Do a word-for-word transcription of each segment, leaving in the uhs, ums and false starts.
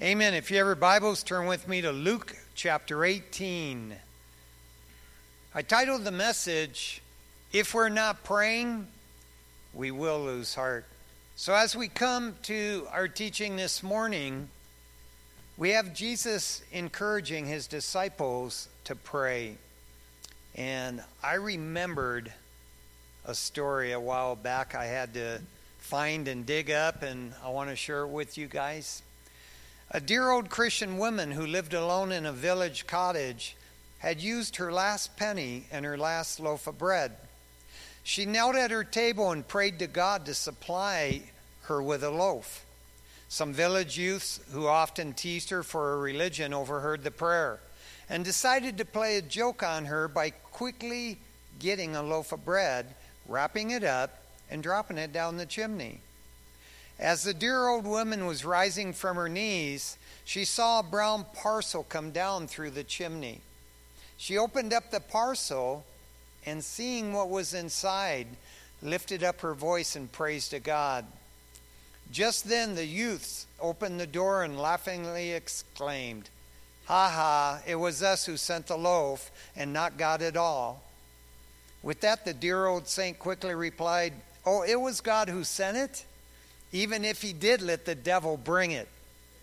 Amen. If you have your Bibles, turn with me to Luke chapter eighteen. I titled the message, If We're Not Praying, We Will Lose Heart. So as we come to our teaching this morning, we have Jesus encouraging his disciples to pray. And I remembered a story a while back I had to find and dig up, and I want to share it with you guys. A dear old Christian woman who lived alone in a village cottage had used her last penny and her last loaf of bread. She knelt at her table and prayed to God to supply her with a loaf. Some village youths who often teased her for her religion overheard the prayer and decided to play a joke on her by quickly getting a loaf of bread, wrapping it up, and dropping it down the chimney. As the dear old woman was rising from her knees, she saw a brown parcel come down through the chimney. She opened up the parcel and, seeing what was inside, lifted up her voice in praise to God. Just then the youths opened the door and laughingly exclaimed, "Ha ha, it was us who sent the loaf and not God at all." With that, the dear old saint quickly replied, "Oh, it was God who sent it? Even if he did let the devil bring it."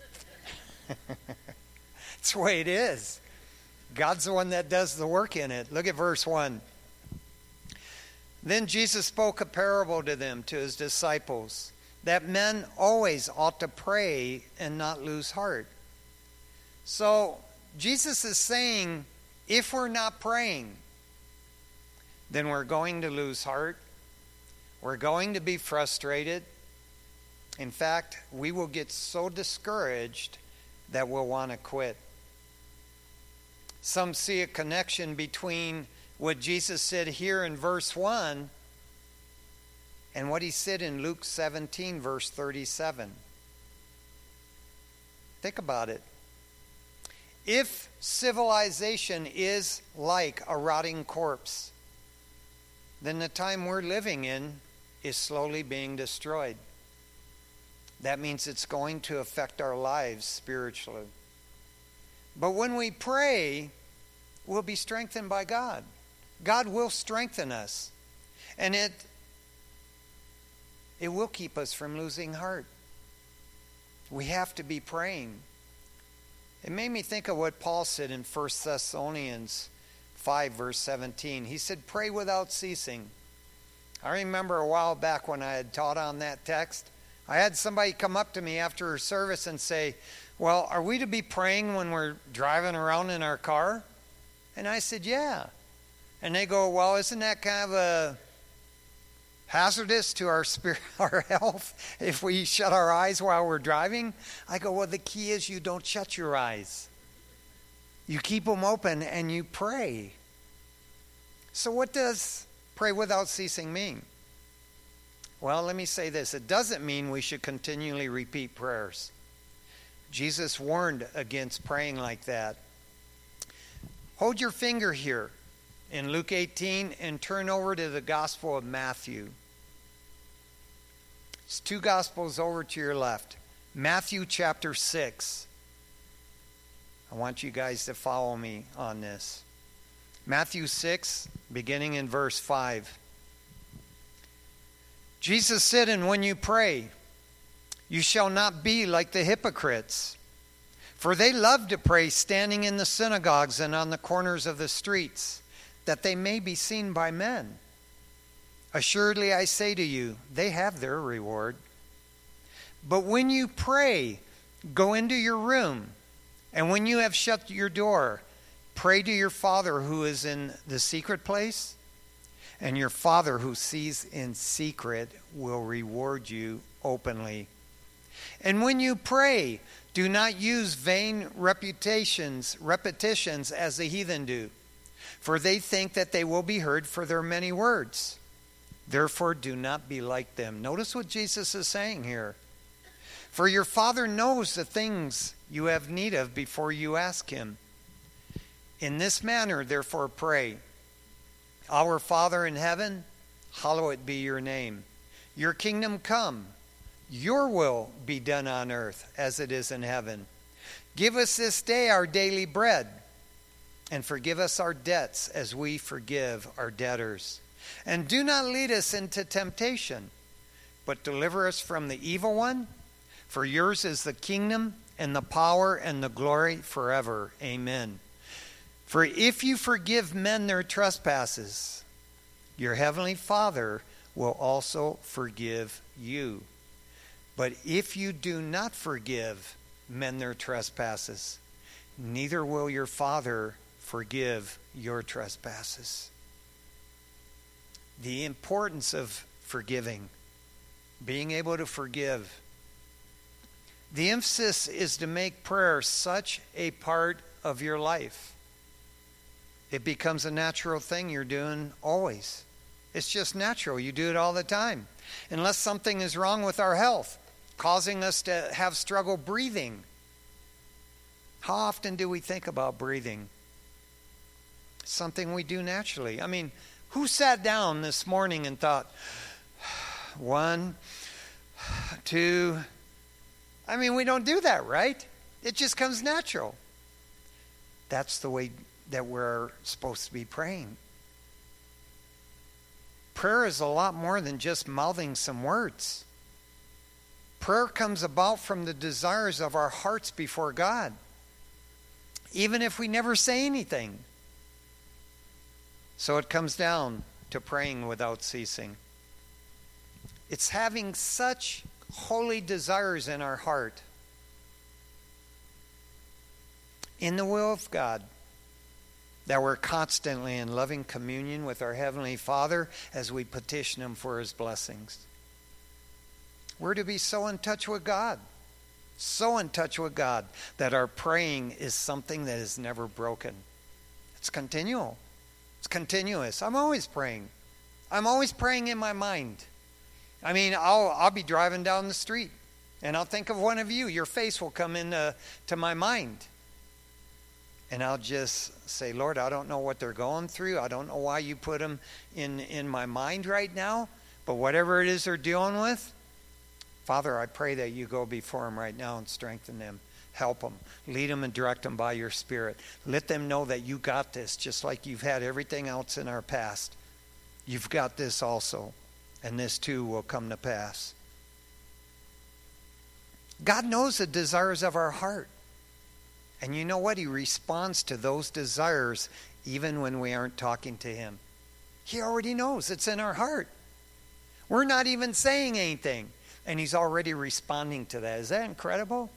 That's the way it is. God's the one that does the work in it. Look at verse one. Then Jesus spoke a parable to them, to his disciples, that men always ought to pray and not lose heart. So Jesus is saying, if we're not praying, then we're going to lose heart. We're going to be frustrated. In fact, we will get so discouraged that we'll want to quit. Some see a connection between what Jesus said here in verse one and what he said in Luke seventeen, verse thirty-seven. Think about it. If civilization is like a rotting corpse, then the time we're living in is slowly being destroyed. That means it's going to affect our lives spiritually. But when we pray, we'll be strengthened by God. God will strengthen us. And it, it will keep us from losing heart. We have to be praying. It made me think of what Paul said in First Thessalonians five, verse seventeen. He said, "Pray without ceasing." I remember a while back when I had taught on that text, I had somebody come up to me after her service and say, "Well, are we to be praying when we're driving around in our car?" And I said, "Yeah." And they go, "Well, isn't that kind of a hazardous to our spirit, our health, if we shut our eyes while we're driving?" I go, "Well, the key is you don't shut your eyes. You keep them open and you pray." So what does pray without ceasing mean? Well, let me say this. It doesn't mean we should continually repeat prayers. Jesus warned against praying like that. Hold your finger here in Luke eighteen and turn over to the Gospel of Matthew. It's two Gospels over to your left. Matthew chapter six. I want you guys to follow me on this. Matthew six, beginning in verse five. Jesus said, "And when you pray, you shall not be like the hypocrites, for they love to pray standing in the synagogues and on the corners of the streets, that they may be seen by men. Assuredly, I say to you, they have their reward. But when you pray, go into your room, and when you have shut your door, pray to your Father who is in the secret place, and your Father who sees in secret will reward you openly. And when you pray, do not use vain reputations, repetitions as the heathen do, for they think that they will be heard for their many words. Therefore, do not be like them." Notice what Jesus is saying here. "For your Father knows the things you have need of before you ask him. In this manner, therefore, pray. Our Father in heaven, hallowed be your name. Your kingdom come. Your will be done on earth as it is in heaven. Give us this day our daily bread, and forgive us our debts as we forgive our debtors. And do not lead us into temptation, but deliver us from the evil one. For yours is the kingdom and the power and the glory forever. Amen. For if you forgive men their trespasses, your heavenly Father will also forgive you. But if you do not forgive men their trespasses, neither will your Father forgive your trespasses. The importance of forgiving, being able to forgive. The emphasis is to make prayer such a part of your life. It becomes a natural thing you're doing always. It's just natural. You do it all the time. Unless something is wrong with our health, causing us to have struggle breathing. How often do we think about breathing? It's something we do naturally. I mean, who sat down this morning and thought, one, two, I mean, we don't do that, right? It just comes natural. That's the way that we're supposed to be praying. Prayer is a lot more than just mouthing some words. Prayer comes about from the desires of our hearts before God, even if we never say anything. So it comes down to praying without ceasing. It's having such holy desires in our heart, in the will of God, that we're constantly in loving communion with our Heavenly Father as we petition Him for His blessings. We're to be so in touch with God, so in touch with God, that our praying is something that is never broken. It's continual. It's continuous. I'm always praying. I'm always praying in my mind. I mean, I'll I'll be driving down the street, and I'll think of one of you. Your face will come into to my mind. And I'll just say, Lord, I don't know what they're going through. I don't know why you put them in, in my mind right now. But whatever it is they're dealing with, Father, I pray that you go before them right now and strengthen them. Help them. Lead them and direct them by your Spirit. Let them know that you got this, just like you've had everything else in our past. You've got this also. And this too will come to pass. God knows the desires of our heart. And you know what? He responds to those desires even when we aren't talking to Him. He already knows. It's in our heart. We're not even saying anything, and He's already responding to that. Is that incredible?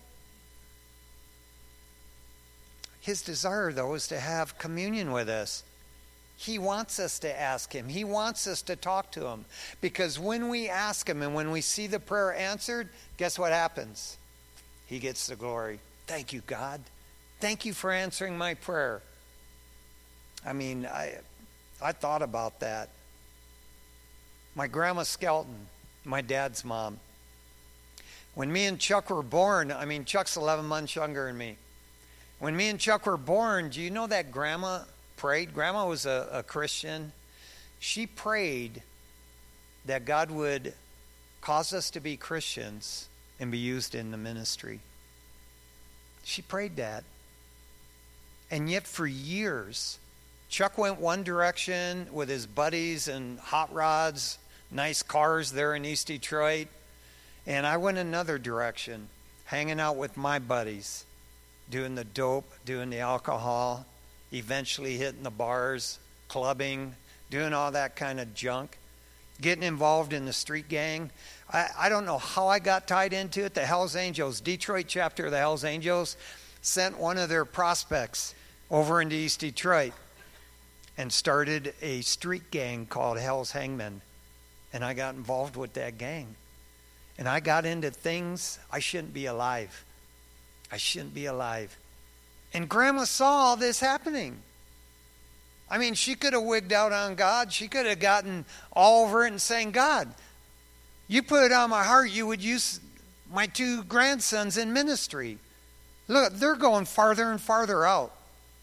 His desire, though, is to have communion with us. He wants us to ask Him. He wants us to talk to Him. Because when we ask Him and when we see the prayer answered, guess what happens? He gets the glory. Thank you, God. Thank you for answering my prayer. I mean, I I thought about that. My grandma Skelton, my dad's mom. When me and Chuck were born, I mean, Chuck's eleven months younger than me. When me and Chuck were born, do you know that grandma prayed? Grandma was a, a Christian. She prayed that God would cause us to be Christians and be used in the ministry. She prayed that. And yet for years, Chuck went one direction with his buddies and hot rods, nice cars there in East Detroit. And I went another direction, hanging out with my buddies, doing the dope, doing the alcohol, eventually hitting the bars, clubbing, doing all that kind of junk, getting involved in the street gang. I, I don't know how I got tied into it. The Hells Angels, Detroit chapter of the Hells Angels, sent one of their prospects over into East Detroit and started a street gang called Hell's Hangmen. And I got involved with that gang. And I got into things I shouldn't be alive. I shouldn't be alive. And Grandma saw all this happening. I mean, she could have wigged out on God. She could have gotten all over it and saying, God, you put it on my heart you would use my two grandsons in ministry. Look, they're going farther and farther out.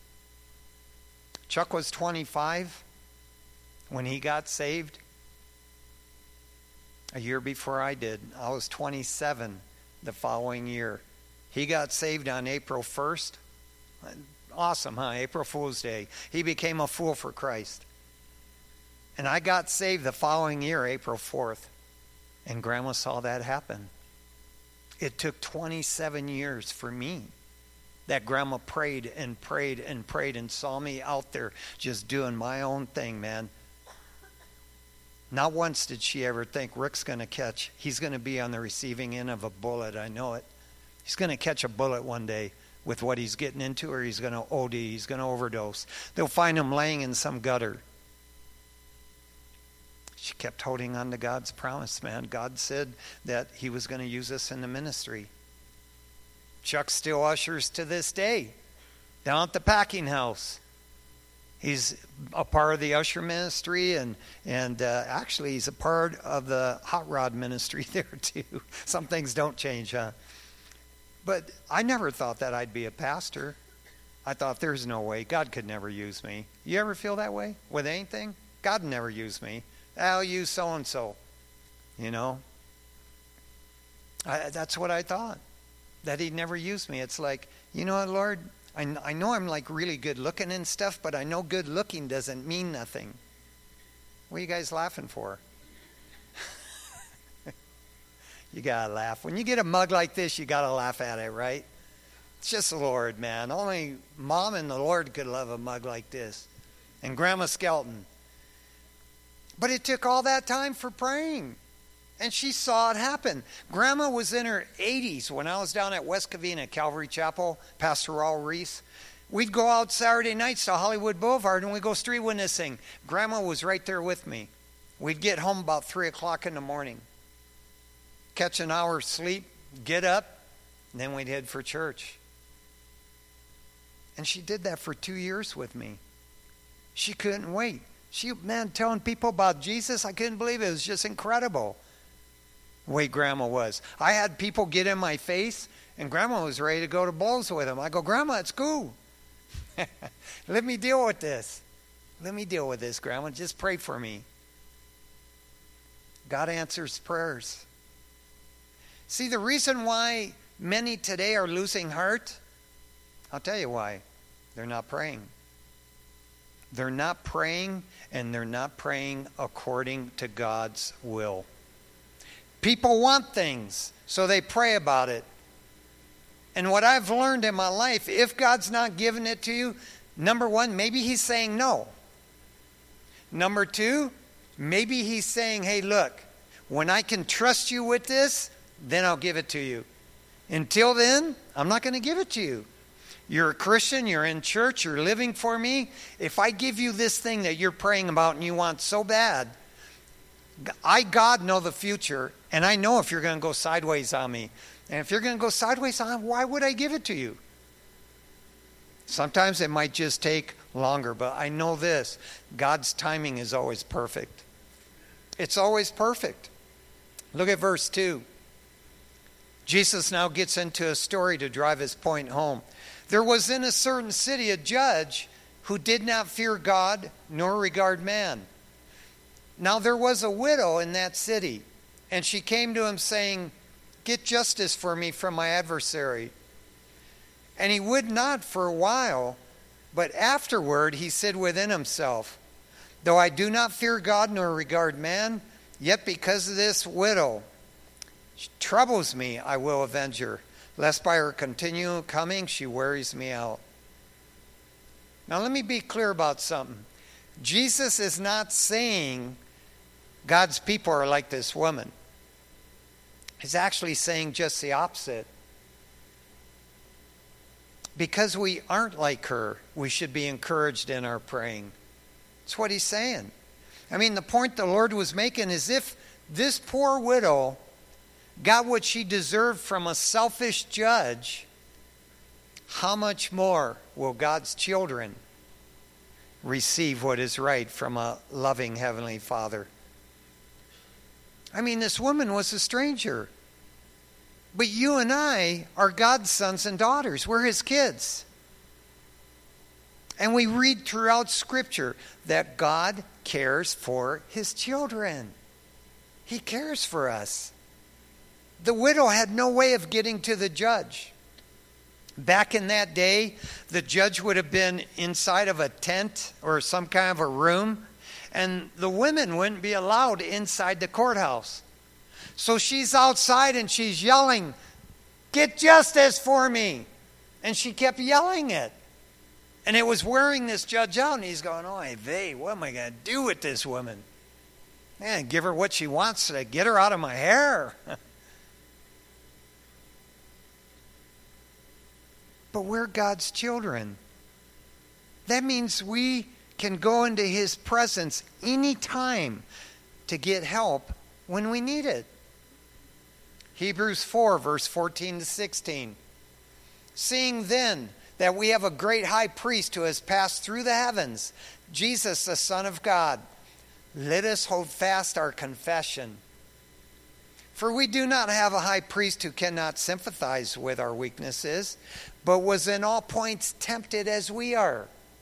Chuck was twenty-five when he got saved. A year before I did. I was twenty-seven the following year. He got saved on April first. Awesome, huh? April Fool's Day. He became a fool for Christ. And I got saved the following year, April fourth. And Grandma saw that happen. It took twenty-seven years for me. That Grandma prayed and prayed and prayed and saw me out there just doing my own thing, man. Not once did she ever think Rick's going to catch, he's going to be on the receiving end of a bullet, I know it. He's going to catch a bullet one day with what he's getting into, or he's going to O D, he's going to overdose. They'll find him laying in some gutter. She kept holding on to God's promise, man. God said that he was going to use us in the ministry. Chuck still ushers to this day down at the packing house. He's a part of the usher ministry, and and uh, actually he's a part of the hot rod ministry there too. Some things don't change, huh? But I never thought that I'd be a pastor. I thought there's no way. God could never use me. You ever feel that way with anything? God never used me. I'll use so-and-so. You know? I, that's what I thought. That he'd never use me. It's like, you know what, Lord? I, I know I'm like really good looking and stuff, but I know good looking doesn't mean nothing. What are you guys laughing for? You gotta laugh. When you get a mug like this, you gotta laugh at it, right? It's just the Lord, man. Only Mom and the Lord could love a mug like this. And Grandma Skelton. But it took all that time for praying. And she saw it happen. Grandma was in her eighties when I was down at West Covina, Calvary Chapel, Pastor Raul Reese. We'd go out Saturday nights to Hollywood Boulevard and we'd go street witnessing. Grandma was right there with me. We'd get home about three o'clock in the morning. Catch an hour's sleep, get up, and then we'd head for church. And she did that for two years with me. She couldn't wait. She, man, telling people about Jesus, I couldn't believe it. It was just incredible the way Grandma was. I had people get in my face, and Grandma was ready to go to bowls with them. I go, Grandma, it's cool. Let me deal with this. Let me deal with this, Grandma. Just pray for me. God answers prayers. See, the reason why many today are losing heart, I'll tell you why. They're not praying. They're not praying, and they're not praying according to God's will. People want things, so they pray about it. And what I've learned in my life, if God's not giving it to you, number one, maybe he's saying no. Number two, maybe he's saying, hey, look, when I can trust you with this, then I'll give it to you. Until then, I'm not going to give it to you. You're a Christian, you're in church, you're living for me. If I give you this thing that you're praying about and you want so bad, I, God, know the future, and I know if you're going to go sideways on me. And if you're going to go sideways on me, why would I give it to you? Sometimes it might just take longer, but I know this. God's timing is always perfect. It's always perfect. Look at verse two. Jesus now gets into a story to drive his point home. There was in a certain city a judge who did not fear God nor regard man. Now there was a widow in that city, and she came to him saying, get justice for me from my adversary. And he would not for a while, but afterward he said within himself, though I do not fear God nor regard man, yet because of this widow she troubles me, I will avenge her, lest by her continual coming she wearies me out. Now let me be clear about something. Jesus is not saying God's people are like this woman. He's actually saying just the opposite. Because we aren't like her, we should be encouraged in our praying. That's what he's saying. I mean, the point the Lord was making is if this poor widow got what she deserved from a selfish judge, how much more will God's children receive what is right from a loving Heavenly Father? I mean, this woman was a stranger. But you and I are God's sons and daughters. We're his kids. And we read throughout Scripture that God cares for his children. He cares for us. The widow had no way of getting to the judge. Back in that day, the judge would have been inside of a tent or some kind of a room, and the women wouldn't be allowed inside the courthouse. So she's outside and she's yelling, "Get justice for me!" And she kept yelling it. And it was wearing this judge out, and he's going, "Oh, vey, what am I going to do with this woman? Man, give her what she wants to get her out of my hair." But we're God's children. That means we can go into His presence anytime to get help when we need it. Hebrews four, verse fourteen to sixteen. "Seeing then that we have a great high priest who has passed through the heavens, Jesus the Son of God, let us hold fast our confession. For we do not have a high priest who cannot sympathize with our weaknesses, but was in all points tempted as we are,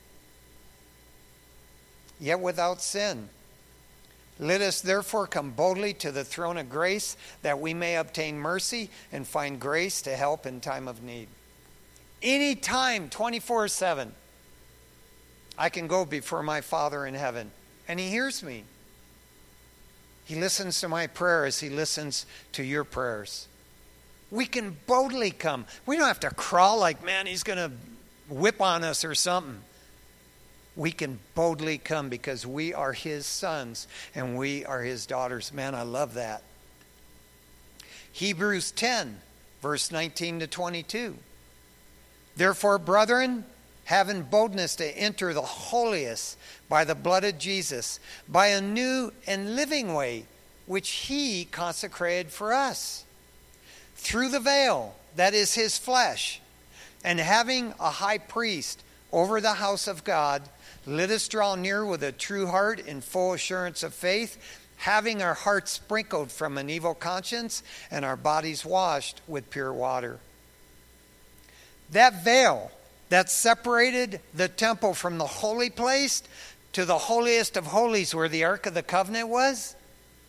yet without sin. Let us therefore come boldly to the throne of grace, that we may obtain mercy and find grace to help in time of need." Anytime, twenty-four seven, I can go before my Father in heaven, and He hears me. He listens to my prayers. He listens to your prayers. We can boldly come. We don't have to crawl like, man, He's going to whip on us or something. We can boldly come because we are His sons and we are His daughters. Man, I love that. Hebrews ten, verse nineteen to twenty-two. "Therefore, brethren, having boldness to enter the holiest by the blood of Jesus, by a new and living way, which He consecrated for us, through the veil, that is His flesh, and having a high priest over the house of God, let us draw near with a true heart in full assurance of faith, having our hearts sprinkled from an evil conscience and our bodies washed with pure water." That veil that separated the temple from the holy place to the holiest of holies where the Ark of the Covenant was,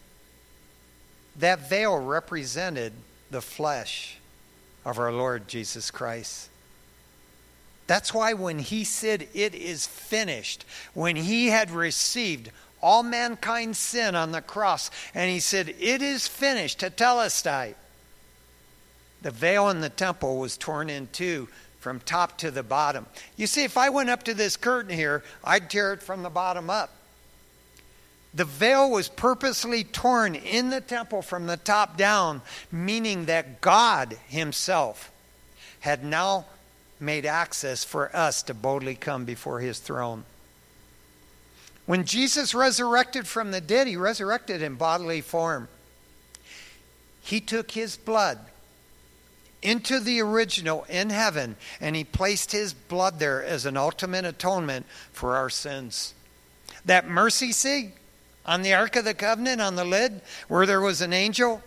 that veil represented the flesh of our Lord Jesus Christ. That's why when He said, "It is finished," when He had received all mankind's sin on the cross, and He said, "It is finished," tetelestai, the veil in the temple was torn in two from top to the bottom. You see, if I went up to this curtain here, I'd tear it from the bottom up. The veil was purposely torn in the temple from the top down, meaning that God Himself had now made access for us to boldly come before His throne. When Jesus resurrected from the dead, He resurrected in bodily form. He took His blood into the original in heaven, and He placed His blood there as an ultimate atonement for our sins. That mercy seat on the Ark of the Covenant, on the lid, where there was an angel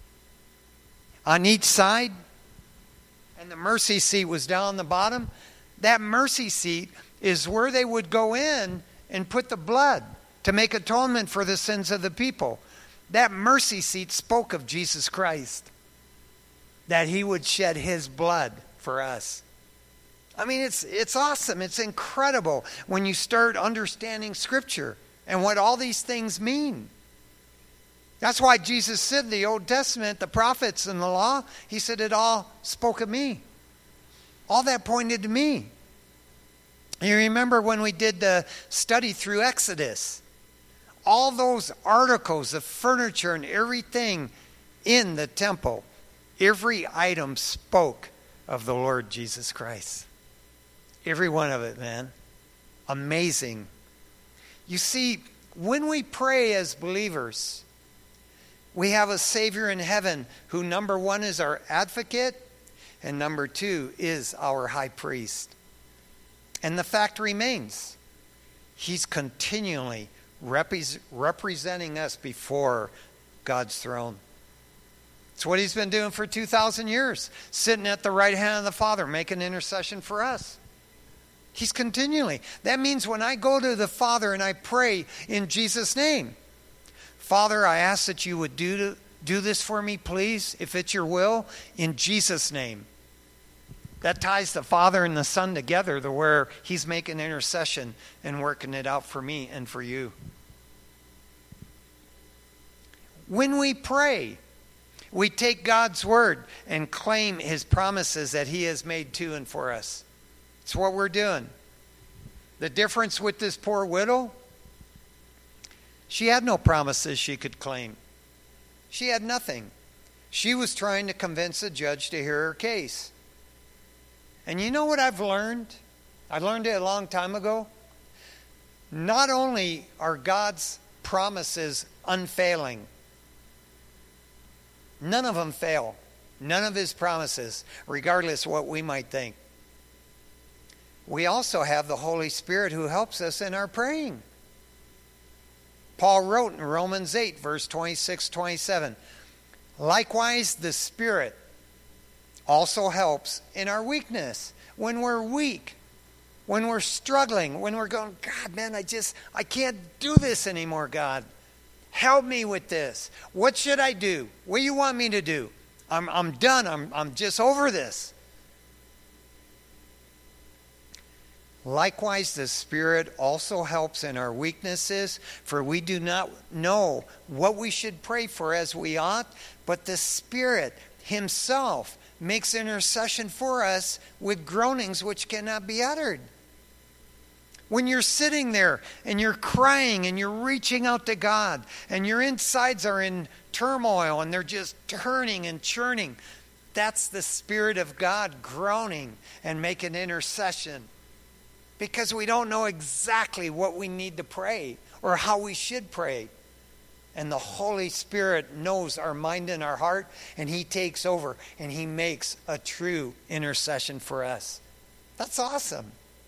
on each side, and the mercy seat was down the bottom, that mercy seat is where they would go in and put the blood to make atonement for the sins of the people. That mercy seat spoke of Jesus Christ, that He would shed His blood for us. I mean, it's it's awesome. It's incredible when you start understanding Scripture and what all these things mean. That's why Jesus said the Old Testament, the prophets and the law, He said it all spoke of me. All that pointed to me. You remember when we did the study through Exodus? All those articles of furniture and everything in the temple, every item spoke of the Lord Jesus Christ. Every one of it, man. Amazing. You see, when we pray as believers, we have a Savior in heaven who, number one, is our advocate, and number two, is our high priest. And the fact remains, He's continually repre- representing us before God's throne. It's what He's been doing for two thousand years, sitting at the right hand of the Father, making intercession for us. He's continually. That means when I go to the Father and I pray in Jesus' name, Father, I ask that You would do, do this for me, please, if it's Your will, in Jesus' name. That ties the Father and the Son together to where he's making intercession and working it out for me and for you. When we pray, we take God's word and claim his promises that he has made to and for us. It's what we're doing. The difference with this poor widow, she had no promises she could claim. She had nothing. She was trying to convince the judge to hear her case. And you know what I've learned? I learned it a long time ago. Not only are God's promises unfailing, none of them fail. None of his promises, regardless of what we might think. We also have the Holy Spirit who helps us in our praying. Paul wrote in Romans eight, verse twenty-six, twenty-seven, likewise the Spirit also helps in our weakness. When we're weak, when we're struggling, when we're going, God, man, I just, I can't do this anymore, God. Help me with this. What should I do? What do you want me to do? I'm, I'm done. I'm, I'm just over this. Likewise, the Spirit also helps in our weaknesses, for we do not know what we should pray for as we ought, but the Spirit himself makes intercession for us with groanings which cannot be uttered. When you're sitting there and you're crying and you're reaching out to God and your insides are in turmoil and they're just turning and churning, that's the Spirit of God groaning and making intercession. Because we don't know exactly what we need to pray or how we should pray. And the Holy Spirit knows our mind and our heart, and he takes over and he makes a true intercession for us. That's awesome.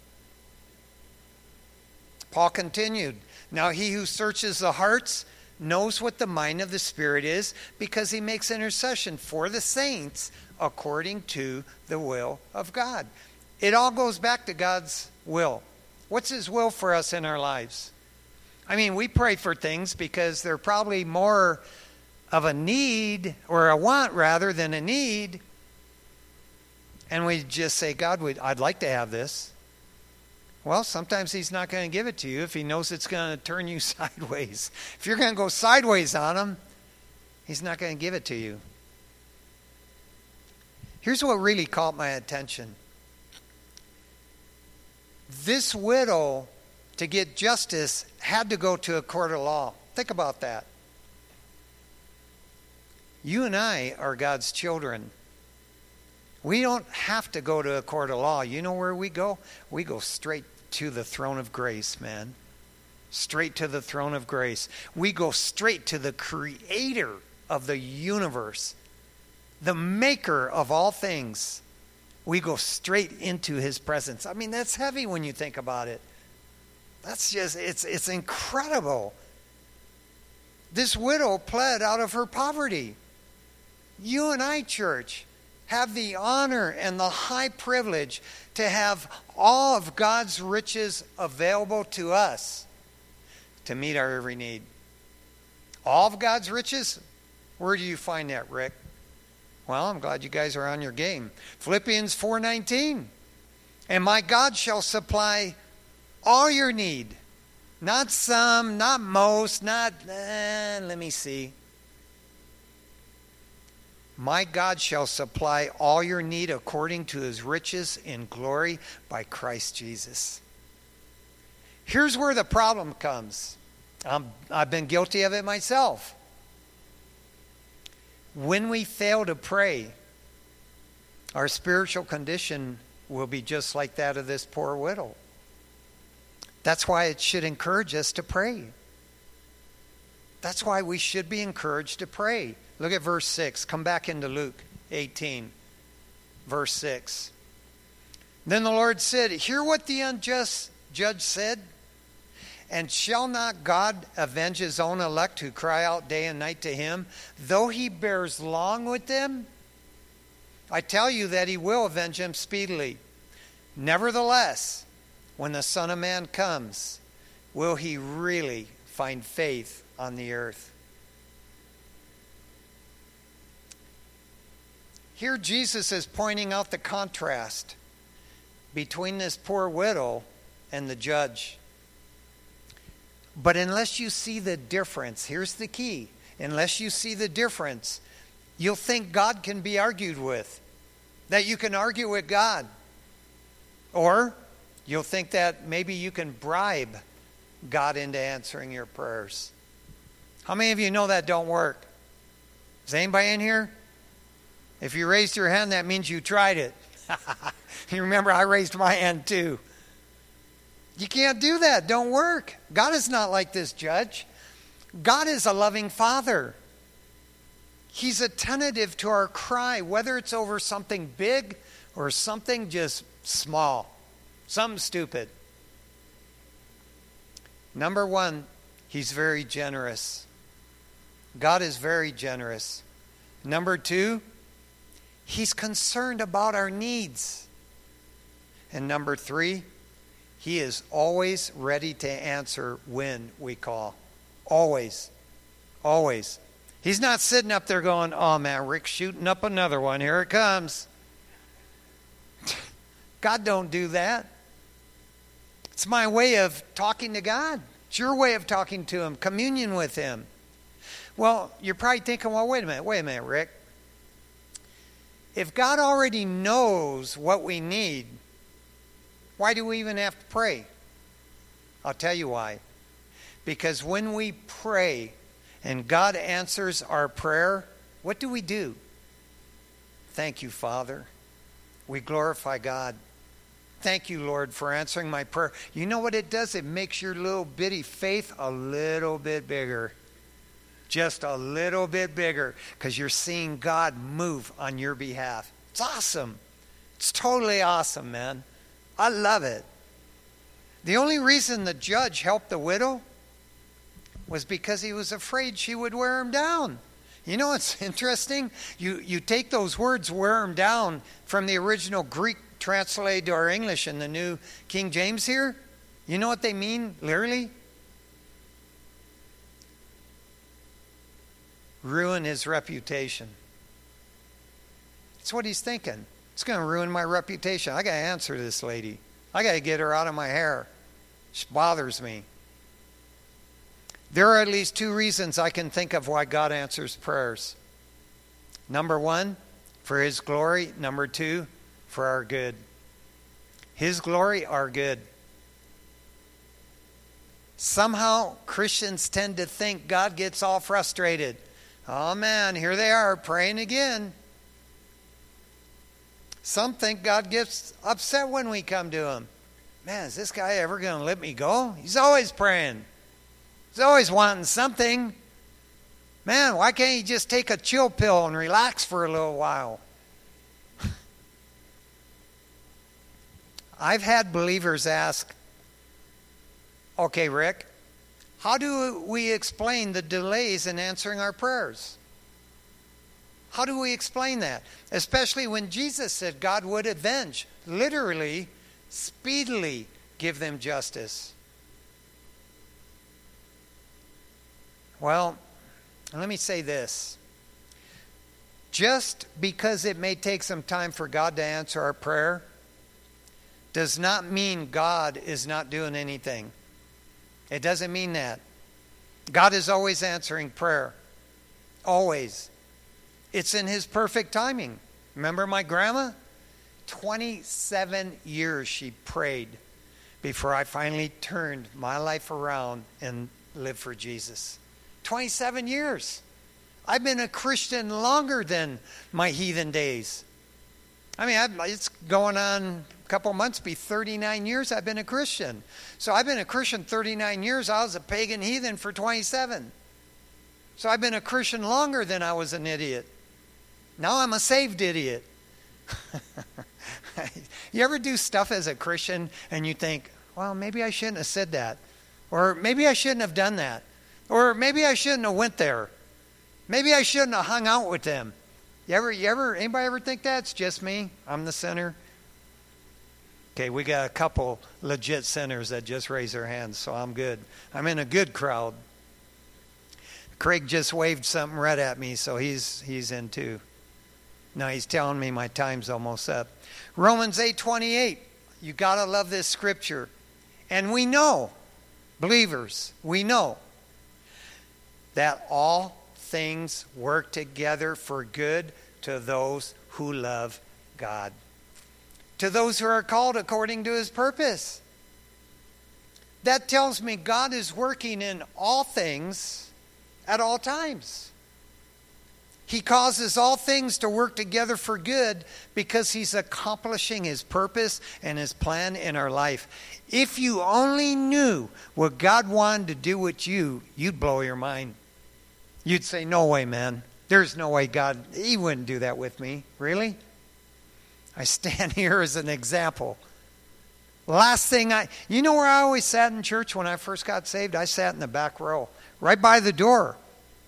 Paul continued, now he who searches the hearts knows what the mind of the Spirit is, because he makes intercession for the saints according to the will of God. It all goes back to God's will. What's his will for us in our lives? I mean, we pray for things because they're probably more of a need, or a want rather than a need. And we just say, God, I'd like to have this. Well, sometimes he's not going to give it to you if he knows it's going to turn you sideways. If you're going to go sideways on him, he's not going to give it to you. Here's what really caught my attention. This widow, to get justice, had to go to a court of law. Think about that. You and I are God's children. We don't have to go to a court of law. You know where we go? We go straight to the throne of grace, man. Straight to the throne of grace. We go straight to the creator of the universe, the maker of all things. We go straight into his presence. I mean, that's heavy when you think about it. That's just, it's it's incredible. This widow pled out of her poverty. You and I, church, have the honor and the high privilege to have all of God's riches available to us to meet our every need. All of God's riches? Where do you find that, Rick? Well, I'm glad you guys are on your game. Philippians four nineteen. And my God shall supply all your need. Not some, not most, not, eh, let me see. My God shall supply all your need according to his riches in glory by Christ Jesus. Here's where the problem comes. Um, I've been guilty of it myself. When we fail to pray, our spiritual condition will be just like that of this poor widow. That's why it should encourage us to pray. That's why we should be encouraged to pray. Look at verse six. Come back into Luke eighteen, verse six. Then the Lord said, hear what the unjust judge said. And shall not God avenge his own elect who cry out day and night to him, though he bears long with them? I tell you that he will avenge them speedily. Nevertheless, when the Son of Man comes, will he really find faith on the earth? Here Jesus is pointing out the contrast between this poor widow and the judge. But unless you see the difference, here's the key. Unless you see the difference, you'll think God can be argued with, that you can argue with God. Or you'll think that maybe you can bribe God into answering your prayers. How many of you know that don't work? Is anybody in here? If you raised your hand, that means you tried it. You remember, I raised my hand too. You can't do that. Don't work. God is not like this judge. God is a loving Father. He's attentive to our cry, whether it's over something big or something just small, something stupid. Number one, He's very generous. God is very generous. Number two, He's concerned about our needs. And number three, He is always ready to answer when we call. Always. Always. He's not sitting up there going, oh man, Rick's shooting up another one. Here it comes. God don't do that. It's my way of talking to God. It's your way of talking to Him, communion with Him. Well, you're probably thinking, well, wait a minute, wait a minute, Rick. If God already knows what we need, why do we even have to pray? I'll tell you why. Because when we pray and God answers our prayer, what do we do? Thank you, Father. We glorify God. Thank you, Lord, for answering my prayer. You know what it does? It makes your little bitty faith a little bit bigger. Just a little bit bigger, because you're seeing God move on your behalf. It's awesome. It's totally awesome, man. I love it. The only reason the judge helped the widow was because he was afraid she would wear him down. You know what's interesting? You, you take those words, wear him down, from the original Greek translated to our English in the New King James here. You know what they mean, literally? Ruin his reputation. That's what he's thinking. It's going to ruin my reputation. I got to answer this lady. I got to get her out of my hair. She bothers me. There are at least two reasons I can think of why God answers prayers. Number one, for His glory. Number two, for our good. His glory, our good. Somehow Christians tend to think God gets all frustrated. Oh man, here they are praying again. Some think God gets upset when we come to Him. Man, is this guy ever going to let me go? He's always praying. He's always wanting something. Man, why can't he just take a chill pill and relax for a little while? I've had believers ask, okay, Rick, how do we explain the delays in answering our prayers? How do we explain that? Especially when Jesus said God would avenge, literally, speedily give them justice. Well, let me say this. Just because it may take some time for God to answer our prayer does not mean God is not doing anything. It doesn't mean that. God is always answering prayer. Always. It's in His perfect timing. Remember my grandma? twenty-seven years she prayed before I finally turned my life around and lived for Jesus. twenty-seven years. I've been a Christian longer than my heathen days. I mean, I've, it's going on a couple months, be thirty-nine years I've been a Christian. So I've been a Christian thirty-nine years. I was a pagan heathen for twenty-seven. So I've been a Christian longer than I was an idiot. Now I'm a saved idiot. You ever do stuff as a Christian and you think, well, maybe I shouldn't have said that. Or maybe I shouldn't have done that. Or maybe I shouldn't have went there. Maybe I shouldn't have hung out with them. You ever, you ever, anybody ever think that? It's just me. I'm the sinner. Okay, we got a couple legit sinners that just raised their hands, so I'm good. I'm in a good crowd. Craig just waved something red at me, so he's he's in too. No, he's telling me my time's almost up. Romans eight twenty-eight. You got to love this scripture. And we know, believers, we know that all things work together for good to those who love God, to those who are called according to his purpose. That tells me God is working in all things at all times. He causes all things to work together for good because he's accomplishing his purpose and his plan in our life. If you only knew what God wanted to do with you, you'd blow your mind. You'd say, no way, man. There's no way God, he wouldn't do that with me. Really? I stand here as an example. Last thing I, you know where I always sat in church when I first got saved? I sat in the back row, right by the door.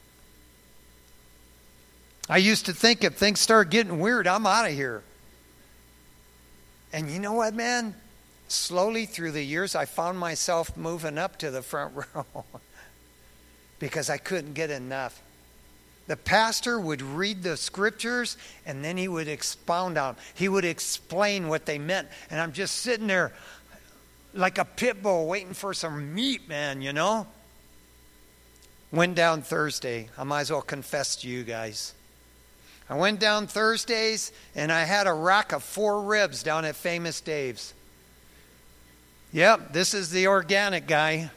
I used to think if things start getting weird, I'm out of here. And you know what, man? Slowly through the years, I found myself moving up to the front row because I couldn't get enough. The pastor would read the scriptures and then he would expound on. He would explain what they meant. And I'm just sitting there like a pit bull waiting for some meat, man, you know? Went down Thursday. I might as well confess to you guys. I went down Thursdays and I had a rack of four ribs down at Famous Dave's. Yep, this is the organic guy.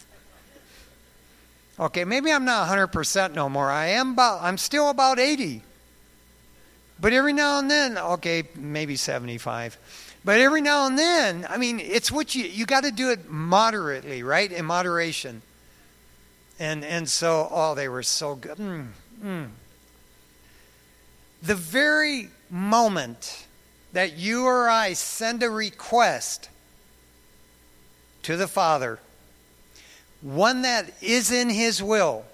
Okay, maybe I'm not one hundred percent no more. I am about, I'm still about eighty. But every now and then, okay, maybe seventy-five. But every now and then, I mean, it's what you, you got to do it moderately, right? In moderation. And and so, oh, they were so good. Mm, mm. The very moment that you or I send a request to the Father, one that is in his will,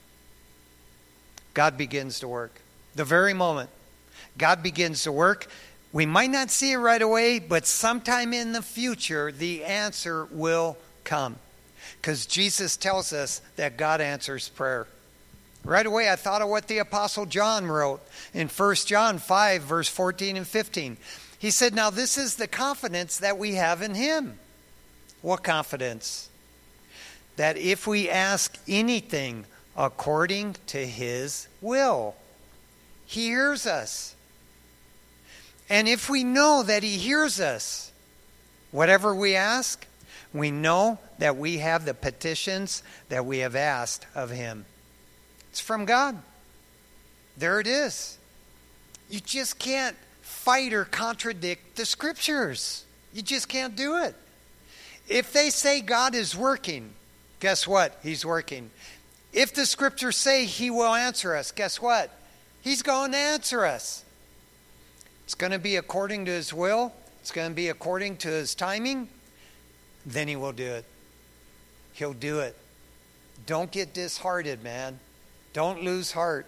God begins to work. The very moment God begins to work, we might not see it right away, but sometime in the future, the answer will come. Because Jesus tells us that God answers prayer. Right away, I thought of what the Apostle John wrote in First John five, verse fourteen and fifteen. He said, now this is the confidence that we have in him. What confidence? That if we ask anything according to his will, he hears us. And if we know that he hears us, whatever we ask, we know that we have the petitions that we have asked of him. It's from God. There it is. You just can't fight or contradict the scriptures. You just can't do it. If they say God is working, guess what? He's working. If the scriptures say he will answer us, guess what? He's going to answer us. It's going to be according to his will. It's going to be according to his timing. Then he will do it. He'll do it. Don't get disheartened, man. Don't lose heart.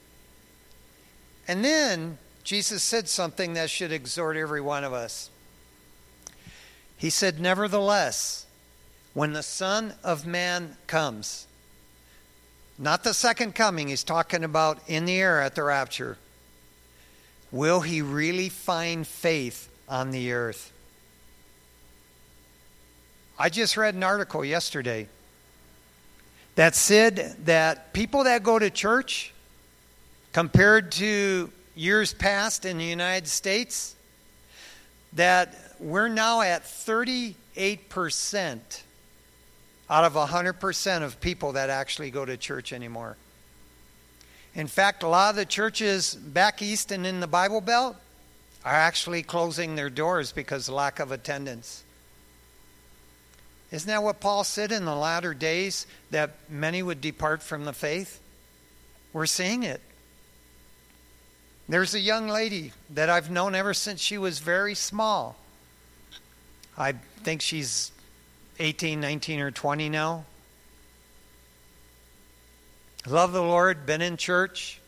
And then Jesus said something that should exhort every one of us. He said, nevertheless, when the Son of Man comes, not the second coming, he's talking about in the air at the rapture, will he really find faith on the earth? I just read an article yesterday that said that people that go to church, compared to years past in the United States, that we're now at thirty-eight percent out of one hundred percent of people that actually go to church anymore. In fact, a lot of the churches back east and in the Bible Belt are actually closing their doors because of lack of attendance. Isn't that what Paul said in the latter days, that many would depart from the faith? We're seeing it. There's a young lady that I've known ever since she was very small. I think she's eighteen, nineteen, or twenty now. Love the Lord, been in church.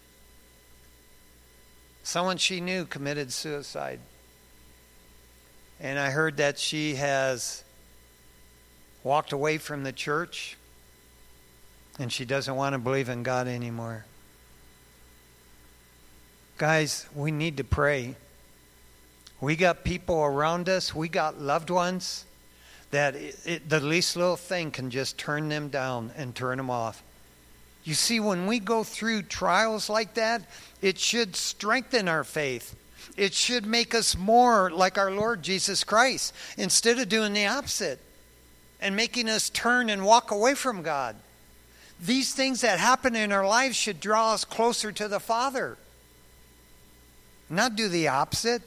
Someone she knew committed suicide. And I heard that she has walked away from the church and she doesn't want to believe in God anymore. Guys, we need to pray. We got people around us, we got loved ones that it, it, the least little thing can just turn them down and turn them off. You see, when we go through trials like that, it should strengthen our faith. It should make us more like our Lord Jesus Christ instead of doing the opposite and making us turn and walk away from God. These things that happen in our lives should draw us closer to the Father, not do the opposite.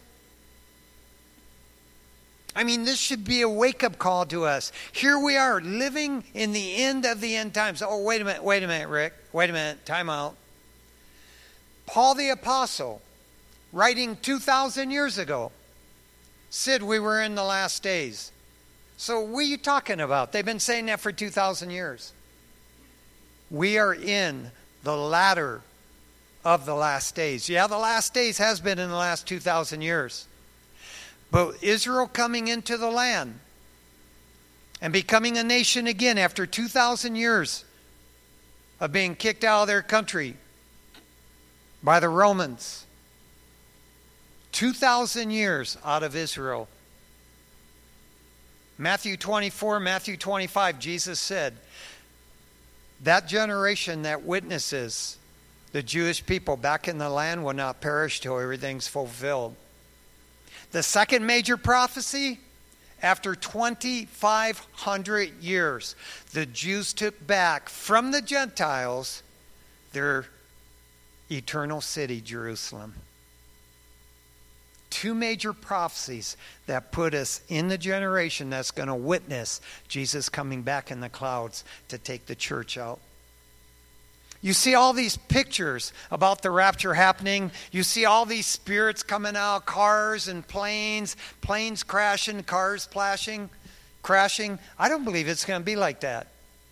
I mean, this should be a wake-up call to us. Here we are, living in the end of the end times. Oh, wait a minute, wait a minute, Rick. Wait a minute, time out. Paul the Apostle, writing two thousand years ago, said we were in the last days. So what are you talking about? They've been saying that for two thousand years. We are in the latter of the last days. Yeah, the last days has been in the last two thousand years. But Israel coming into the land and becoming a nation again after two thousand years of being kicked out of their country by the Romans. two thousand years out of Israel. Matthew twenty-four, Matthew twenty-five, Jesus said, that generation that witnesses the Jewish people back in the land will not perish till everything's fulfilled. The second major prophecy, after twenty-five hundred years, the Jews took back from the Gentiles their eternal city, Jerusalem. Two major prophecies that put us in the generation that's going to witness Jesus coming back in the clouds to take the church out. You see all these pictures about the rapture happening. You see all these spirits coming out, cars and planes, planes crashing, cars splashing, crashing. I don't believe it's going to be like that.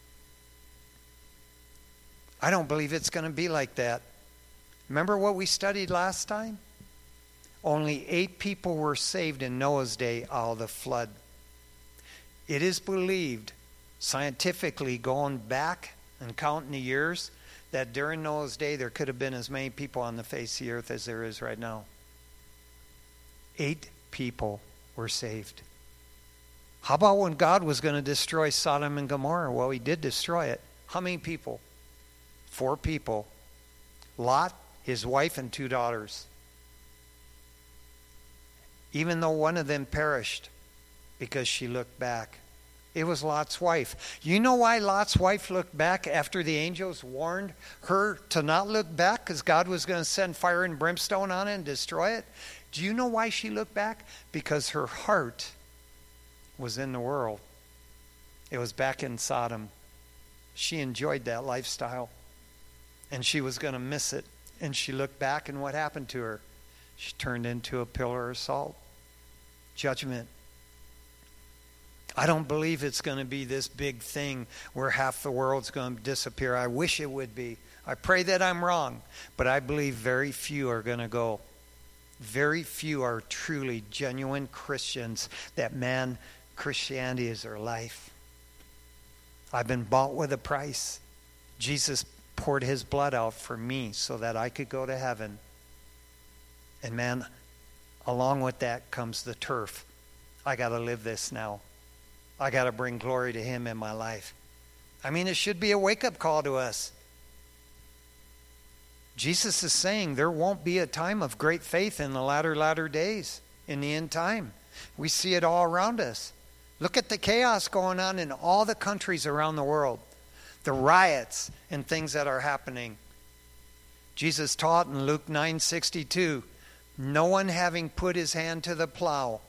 I don't believe it's going to be like that. Remember what we studied last time? Only eight people were saved in Noah's day out of the flood. It is believed, scientifically going back and counting the years, that during Noah's day there could have been as many people on the face of the earth as there is right now. Eight people were saved. How about when God was going to destroy Sodom and Gomorrah? Well, he did destroy it. How many people? Four people. Lot, his wife, and two daughters. Even though one of them perished because she looked back. It was Lot's wife. You know why Lot's wife looked back after the angels warned her to not look back? Because God was going to send fire and brimstone on it and destroy it. Do you know why she looked back? Because her heart was in the world. It was back in Sodom. She enjoyed that lifestyle. And she was going to miss it. And she looked back, and what happened to her? She turned into a pillar of salt. Judgment. I don't believe it's going to be this big thing where half the world's going to disappear. I wish it would be. I pray that I'm wrong, but I believe very few are going to go. Very few are truly genuine Christians that, man, Christianity is their life. I've been bought with a price. Jesus poured his blood out for me so that I could go to heaven. And man, along with that comes the turf. I got to live this now. I got to bring glory to him in my life. I mean, it should be a wake-up call to us. Jesus is saying there won't be a time of great faith in the latter, latter days, in the end time. We see it all around us. Look at the chaos going on in all the countries around the world. The riots and things that are happening. Jesus taught in Luke nine sixty-two, no one having put his hand to the plow,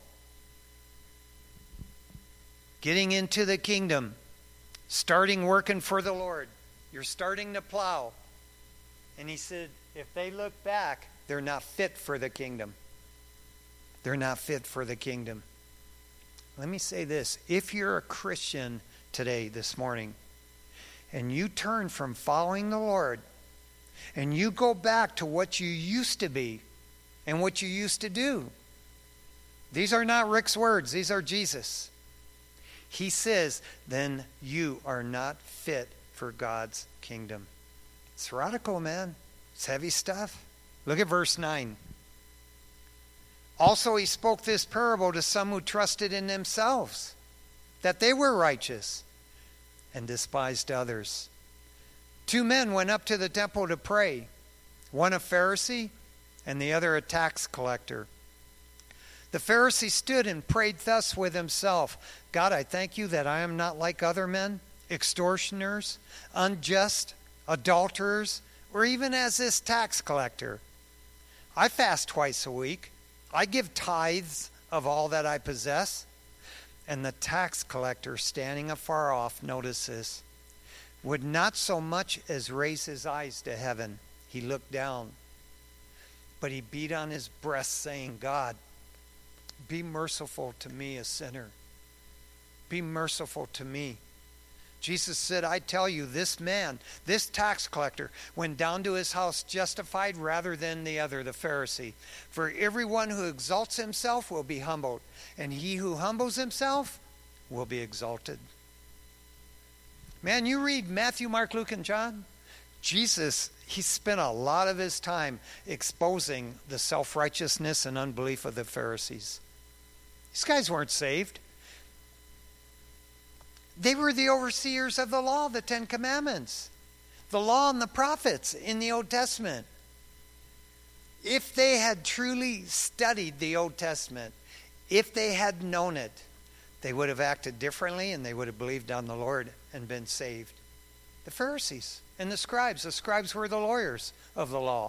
getting into the kingdom, starting working for the Lord. You're starting to plow. And he said, if they look back, they're not fit for the kingdom. They're not fit for the kingdom. Let me say this. If you're a Christian today, this morning, and you turn from following the Lord, and you go back to what you used to be and what you used to do. These are not Rick's words. These are Jesus. He says, then you are not fit for God's kingdom. It's radical, man. It's heavy stuff. Look at verse nine. Also he spoke this parable to some who trusted in themselves, that they were righteous, and despised others. Two men went up to the temple to pray, one a Pharisee and the other a tax collector. The Pharisee stood and prayed thus with himself, God, I thank you that I am not like other men, extortioners, unjust, adulterers, or even as this tax collector. I fast twice a week. I give tithes of all that I possess. And the tax collector, standing afar off, notice this, would not so much as raise his eyes to heaven. He looked down, but he beat on his breast, saying, God, be merciful to me, a sinner. Be merciful to me. Jesus said, I tell you, this man, this tax collector, went down to his house justified rather than the other, the Pharisee. For everyone who exalts himself will be humbled, and he who humbles himself will be exalted. Man, you read Matthew, Mark, Luke, and John. Jesus, he spent a lot of his time exposing the self-righteousness and unbelief of the Pharisees. These guys weren't saved. They were the overseers of the law, the Ten Commandments, the law and the prophets in the Old Testament. If they had truly studied the Old Testament, if they had known it, they would have acted differently and they would have believed on the Lord and been saved. The Pharisees and the scribes. The scribes were the lawyers of the law.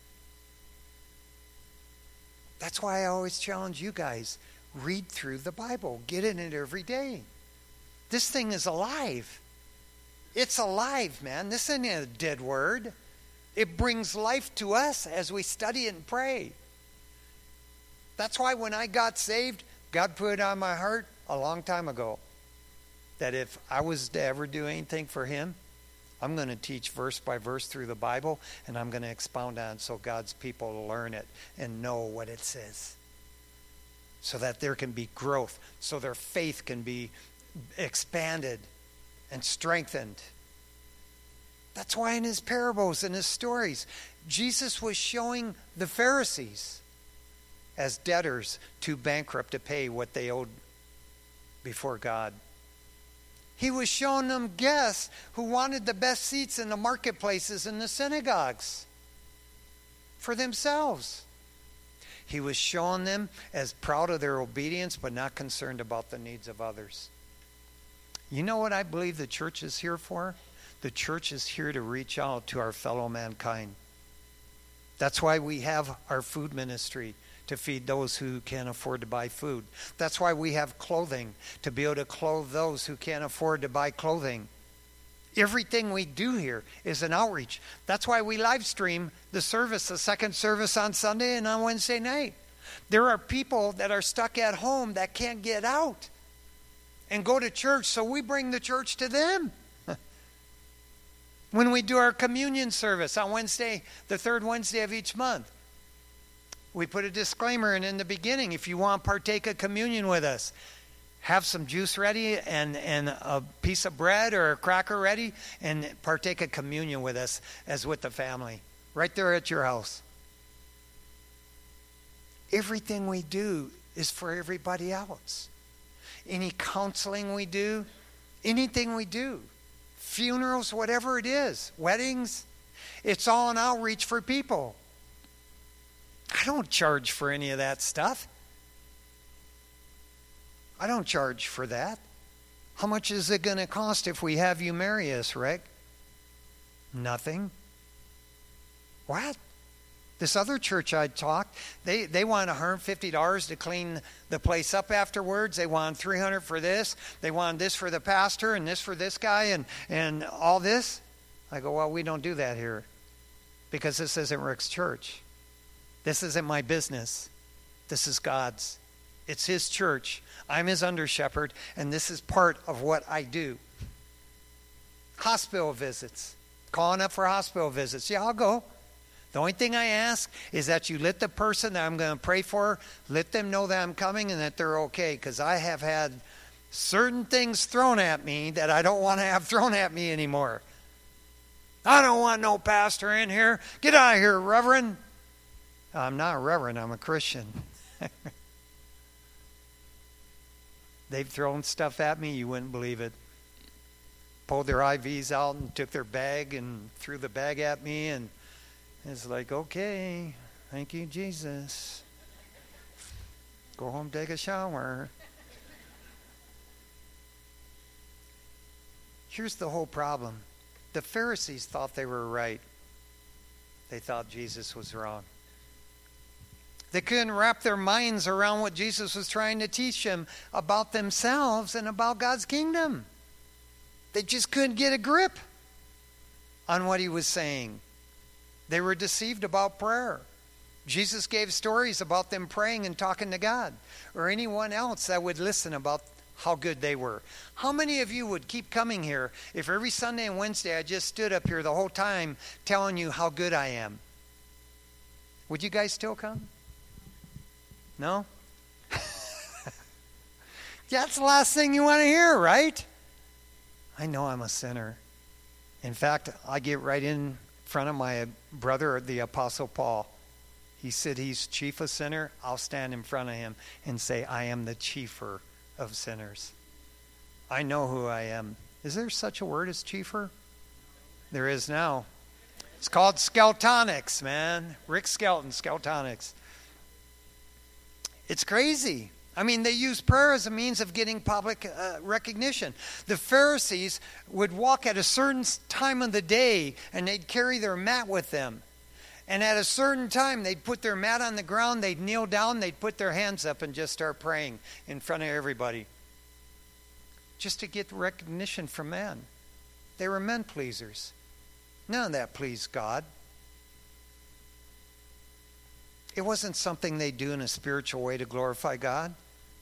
That's why I always challenge you guys, read through the Bible. Get in it every day. This thing is alive. It's alive, man. This isn't a dead word. It brings life to us as we study and pray. That's why when I got saved, God put it on my heart a long time ago that if I was to ever do anything for him, I'm going to teach verse by verse through the Bible, and I'm going to expound on it so God's people learn it and know what it says, so that there can be growth, so their faith can be expanded and strengthened. That's why in his parables and his stories, Jesus was showing the Pharisees as debtors too bankrupt to pay what they owed before God. He was showing them guests who wanted the best seats in the marketplaces and the synagogues for themselves. He was showing them as proud of their obedience but not concerned about the needs of others. You know what I believe the church is here for? The church is here to reach out to our fellow mankind. That's why we have our food ministry, to feed those who can't afford to buy food. That's why we have clothing, to be able to clothe those who can't afford to buy clothing. Everything we do here is an outreach. That's why we live stream the service, the second service on Sunday and on Wednesday night. There are people that are stuck at home that can't get out and go to church, so we bring the church to them. When we do our communion service on Wednesday, the third Wednesday of each month, we put a disclaimer in in the beginning. If you want to partake of communion with us, have some juice ready and, and a piece of bread or a cracker ready, and partake of communion with us as with the family, right there at your house. Everything we do is for everybody else. Any counseling we do, anything we do, funerals, whatever it is, weddings, it's all an outreach for people. I don't charge for any of that stuff. I don't charge for that. How much is it going to cost if we have you marry us, Rick? Nothing. What? This other church I talked, they, they want one hundred fifty dollars to clean the place up afterwards. They want three hundred dollars for this. They want this for the pastor and this for this guy and, and all this. I go, well, we don't do that here because this isn't Rick's church. This isn't my business. This is God's. It's his church. I'm his under shepherd, and this is part of what I do. Hospital visits. Calling up for hospital visits. Yeah, I'll go. The only thing I ask is that you let the person that I'm going to pray for, let them know that I'm coming and that they're okay, because I have had certain things thrown at me that I don't want to have thrown at me anymore. I don't want no pastor in here. Get out of here, Reverend. I'm not a reverend, I'm a Christian. They've thrown stuff at me, you wouldn't believe it. Pulled their I Vs out and took their bag and threw the bag at me, and it's like, okay, thank you, Jesus. Go home, take a shower. Here's the whole problem. The Pharisees thought they were right. They thought Jesus was wrong. They couldn't wrap their minds around what Jesus was trying to teach them about themselves and about God's kingdom. They just couldn't get a grip on what he was saying. They were deceived about prayer. Jesus gave stories about them praying and talking to God, or anyone else that would listen about how good they were. How many of you would keep coming here if every Sunday and Wednesday I just stood up here the whole time telling you how good I am? Would you guys still come? No? That's the last thing you want to hear, right? I know I'm a sinner. In fact, I get right in front of my brother, the Apostle Paul. He said he's chief of sinner. I'll stand in front of him and say, I am the chiefer of sinners. I know who I am. Is there such a word as chiefer? There is now. It's called Skeltonics, man. Rick Skelton, Skeltonics. It's crazy. I mean, they use prayer as a means of getting public uh, recognition. The Pharisees would walk at a certain time of the day, and they'd carry their mat with them. And at a certain time, they'd put their mat on the ground, they'd kneel down, they'd put their hands up and just start praying in front of everybody. Just to get recognition from man. They were men pleasers. None of that pleased God. It wasn't something they do in a spiritual way to glorify God.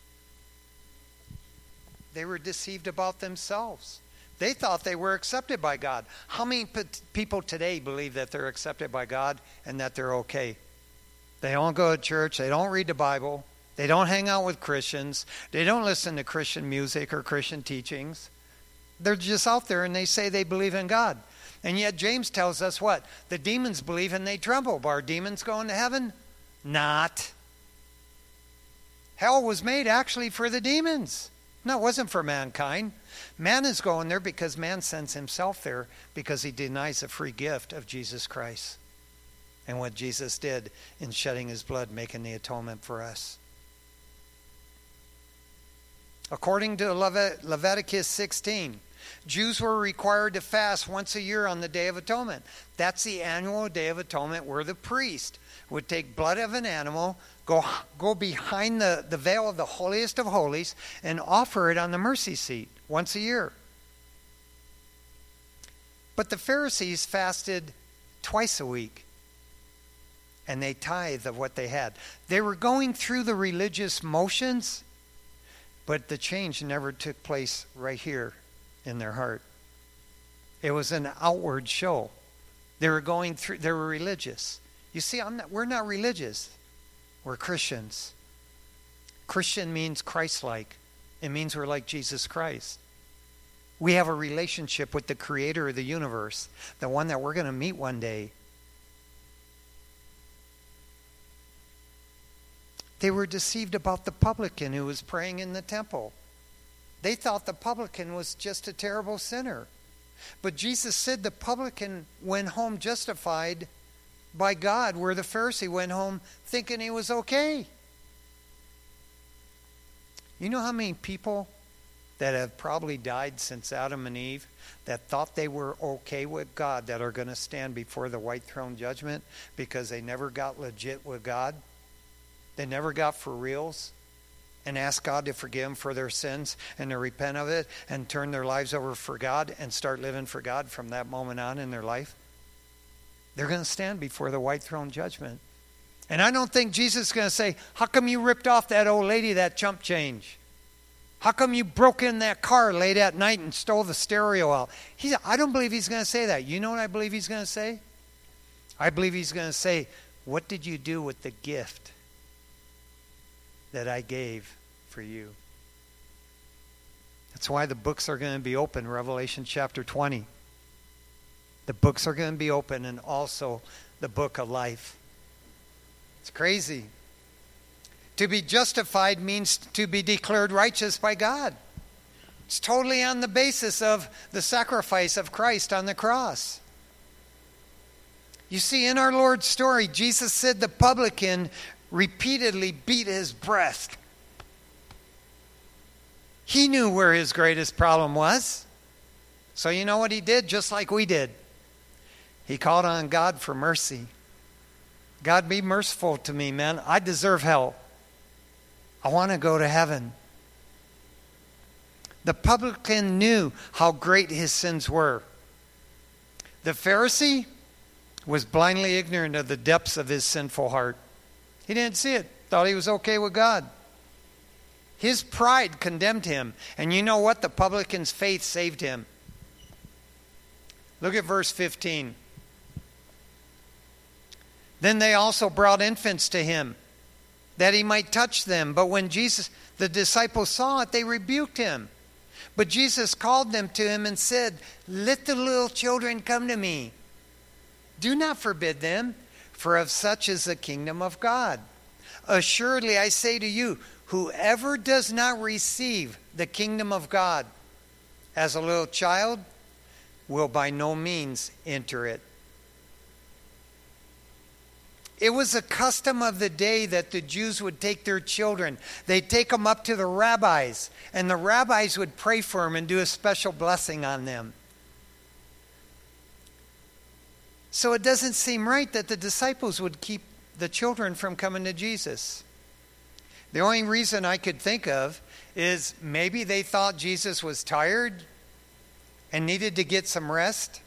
They were deceived about themselves. They thought they were accepted by God. How many p- people today believe that they're accepted by God and that they're okay? They don't go to church. They don't read the Bible. They don't hang out with Christians. They don't listen to Christian music or Christian teachings. They're just out there and they say they believe in God. And yet James tells us what? The demons believe and they tremble. Are demons going to heaven? Not. Hell was made actually for the demons. No, it wasn't for mankind. Man is going there because man sends himself there because he denies the free gift of Jesus Christ and what Jesus did in shedding his blood, making the atonement for us. According to Levit- Leviticus sixteen, Jews were required to fast once a year on the Day of Atonement. That's the annual Day of Atonement where the priest would take blood of an animal, go go behind the, the veil of the holiest of holies, and offer it on the mercy seat once a year. But the Pharisees fasted twice a week, and they tithed of what they had. They were going through the religious motions, but the change never took place right here in their heart. It was an outward show. They were going through, they were religious. You see, I'm not, we're not religious. We're Christians. Christian means Christ-like. It means we're like Jesus Christ. We have a relationship with the creator of the universe, the one that we're going to meet one day. They were deceived about the publican who was praying in the temple. They thought the publican was just a terrible sinner. But Jesus said the publican went home justified by God, where the Pharisee went home thinking he was okay. You know how many people that have probably died since Adam and Eve that thought they were okay with God that are going to stand before the white throne judgment because they never got legit with God? They never got for reals and asked God to forgive them for their sins and to repent of it and turn their lives over for God and start living for God from that moment on in their life. They're going to stand before the white throne judgment. And I don't think Jesus is going to say, how come you ripped off that old lady that chump change? How come you broke in that car late at night and stole the stereo out? He, I don't believe he's going to say that. You know what I believe he's going to say? I believe he's going to say, what did you do with the gift that I gave for you? That's why the books are going to be open, Revelation chapter twenty. The books are going to be open, and also the book of life. It's crazy. To be justified means to be declared righteous by God. It's totally on the basis of the sacrifice of Christ on the cross. You see, in our Lord's story, Jesus said the publican repeatedly beat his breast. He knew where his greatest problem was. So you know what he did? Just like we did. He called on God for mercy. God, be merciful to me, man. I deserve hell. I want to go to heaven. The publican knew how great his sins were. The Pharisee was blindly ignorant of the depths of his sinful heart. He didn't see it. Thought he was okay with God. His pride condemned him. And you know what? The publican's faith saved him. Look at verse fifteen. Then they also brought infants to him, that he might touch them. But when Jesus, the disciples saw it, they rebuked him. But Jesus called them to him and said, "Let the little children come to me. Do not forbid them, for of such is the kingdom of God. Assuredly, I say to you, whoever does not receive the kingdom of God as a little child will by no means enter it." It was a custom of the day that the Jews would take their children. They'd take them up to the rabbis, and the rabbis would pray for them and do a special blessing on them. So it doesn't seem right that the disciples would keep the children from coming to Jesus. The only reason I could think of is maybe they thought Jesus was tired and needed to get some rest.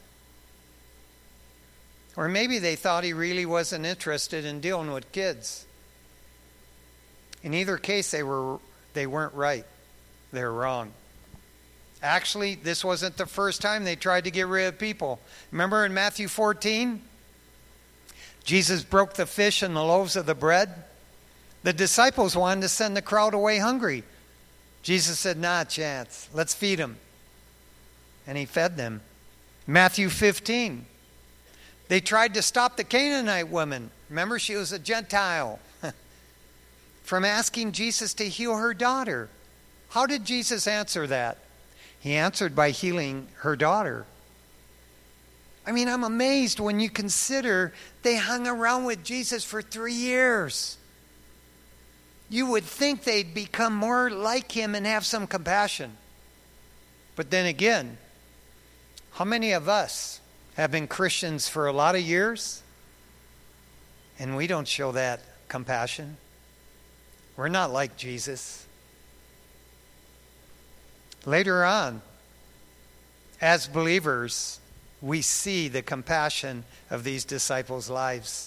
Or maybe they thought he really wasn't interested in dealing with kids. In either case, they were they weren't right. They were wrong. Actually, this wasn't the first time they tried to get rid of people. Remember in Matthew fourteen? Jesus broke the fish and the loaves of the bread. The disciples wanted to send the crowd away hungry. Jesus said, "Not a chance. Let's feed them." And he fed them. Matthew fifteen. They tried to stop the Canaanite woman. Remember, she was a Gentile. From asking Jesus to heal her daughter. How did Jesus answer that? He answered by healing her daughter. I mean, I'm amazed when you consider they hung around with Jesus for three years. You would think they'd become more like him and have some compassion. But then again, how many of us have been Christians for a lot of years and we don't show that compassion? We're not like Jesus. Later on, as believers, we see the compassion of these disciples' lives.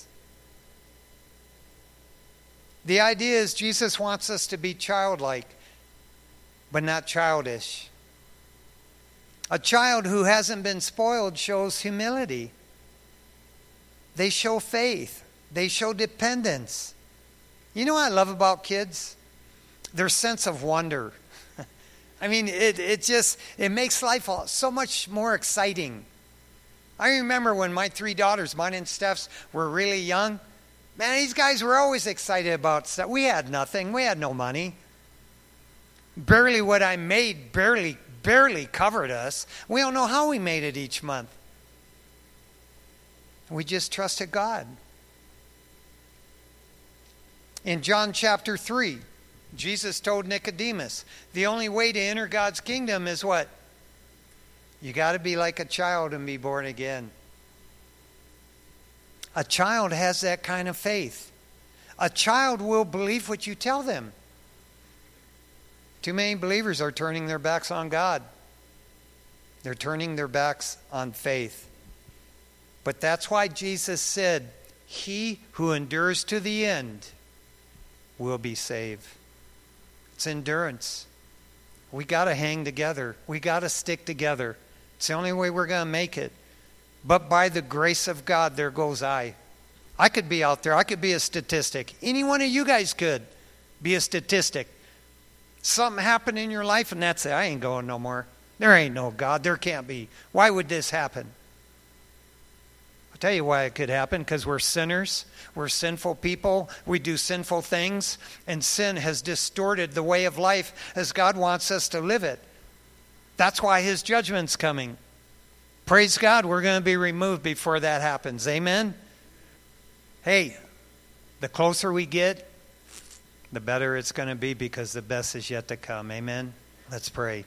The idea is Jesus wants us to be childlike, but not childish. A child who hasn't been spoiled shows humility. They show faith. They show dependence. You know what I love about kids? Their sense of wonder. I mean, it, it just, it makes life so much more exciting. I remember when my three daughters, mine and Steph's, were really young. Man, these guys were always excited about stuff. We had nothing. We had no money. Barely what I made, barely barely covered us. We don't know how we made it each month. We just trusted God. In John chapter three, Jesus told Nicodemus, the only way to enter God's kingdom is what? You got to be like a child and be born again. A child has that kind of faith. A child will believe what you tell them. Too many believers are turning their backs on God. They're turning their backs on faith. But that's why Jesus said, he who endures to the end will be saved. It's endurance. We got to hang together. We got to stick together. It's the only way we're going to make it. But by the grace of God, there goes I. I could be out there. I could be a statistic. Any one of you guys could be a statistic. Something happened in your life and that's it. I ain't going no more. There ain't no God. There can't be. Why would this happen? I'll tell you why it could happen, because we're sinners. We're sinful people. We do sinful things, and sin has distorted the way of life as God wants us to live it. That's why his judgment's coming. Praise God, we're going to be removed before that happens. Amen? Hey, the closer we get, the better it's going to be, because the best is yet to come. Amen? Let's pray.